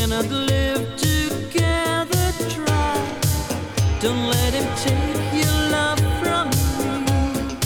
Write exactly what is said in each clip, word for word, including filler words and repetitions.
cannot live together, try. Don't let him take your love from me.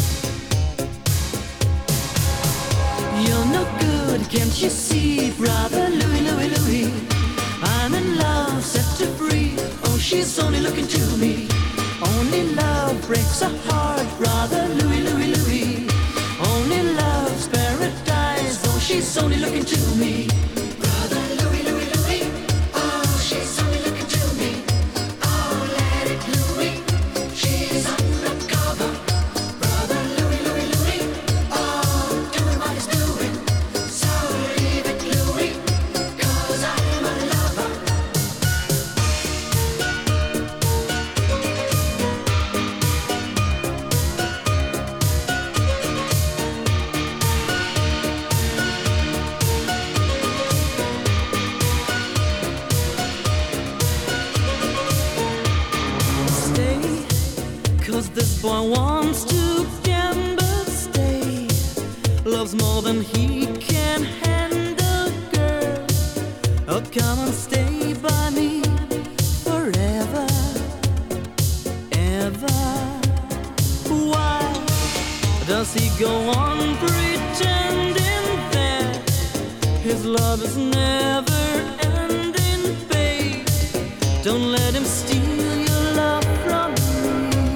You're no good, can't you see, brother Louie, Louie, Louie? I'm in love, set her free. Oh, she's only looking to me. Only love breaks a heart, brother Louie, Louie, Louie. Only love's paradise. Oh, she's only looking to me. Brother Louie, Louie, Louie. Oh, she's only looking to me. Oh, let it Louie. She's undercover. Brother Louie, Louie, Louie. Oh, doing what he's doing. So leave it Louie, 'cause I'm a lover. Stay, 'cause this boy wants to gamble. Stay, loves more than he can handle, girl. Oh, come and stay by me forever, ever. Why does he go on pretending that his love is never ending, babe? Don't let him steal your love from me.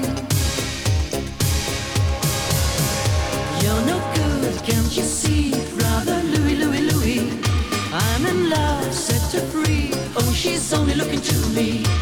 You're no good, can't you see, brother Louie, Louie, Louie? I'm in love, set her free. Oh, she's only looking to me.